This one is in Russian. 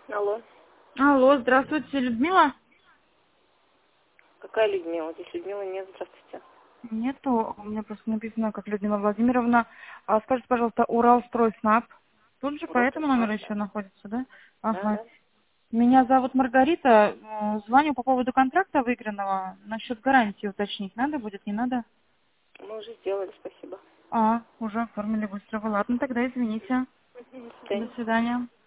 Алло. Алло, здравствуйте, Людмила? Какая Людмила? Здесь Людмила нет. Здравствуйте. Нету, у меня просто написано как Людмила Владимировна. А скажите, пожалуйста, Уралстройснаб. Тут же по Урок этому номеру Краснодар, еще находится, да? да? Да, Ага. да. Меня зовут Маргарита. Звоню по поводу контракта выигранного. Насчет гарантии уточнить надо будет, не надо? Мы уже сделали, спасибо. А, уже оформили быстро. Ладно, тогда извините. До До свидания. свидания.